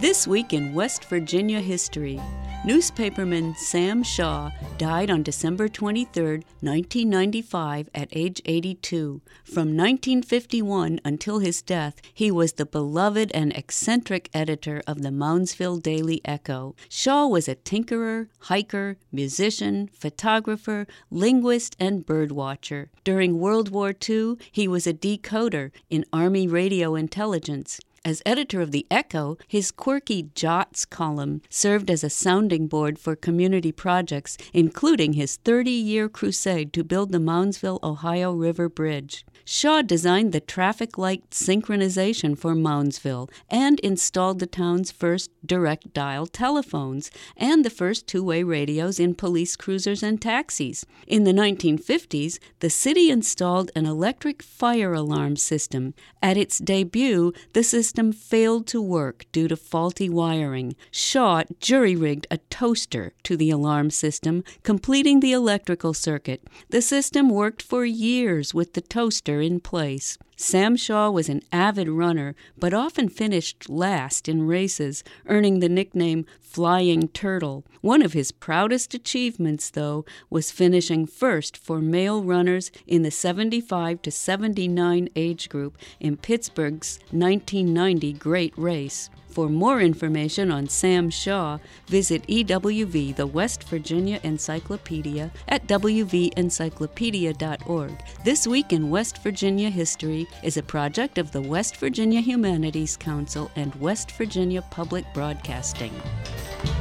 This week in West Virginia history, newspaperman Sam Shaw died on December 23, 1995, at age 82. From 1951 until his death, he was the beloved and eccentric editor of the Moundsville Daily Echo. Shaw was a tinkerer, hiker, musician, photographer, linguist, and birdwatcher. During World War II, he was a decoder in Army radio intelligence. As editor of the Echo, his quirky Jots column served as a sounding board for community projects, including his 30-year crusade to build the Moundsville, Ohio River Bridge. Shaw designed the traffic light synchronization for Moundsville and installed the town's first direct-dial telephones and the first two-way radios in police cruisers and taxis. In the 1950s, the city installed an electric fire alarm system. At its debut, the system failed to work due to faulty wiring. Shaw jury-rigged a toaster to the alarm system, completing the electrical circuit. The system worked for years with the toaster in place. Sam Shaw was an avid runner, but often finished last in races, earning the nickname Flying Turtle. One of his proudest achievements, though, was finishing first for male runners in the 75 to 79 age group in Pittsburgh's 1990 Great Race. For more information on Sam Shaw, visit EWV, the West Virginia Encyclopedia, at wvencyclopedia.org. This Week in West Virginia History is a project of the West Virginia Humanities Council and West Virginia Public Broadcasting.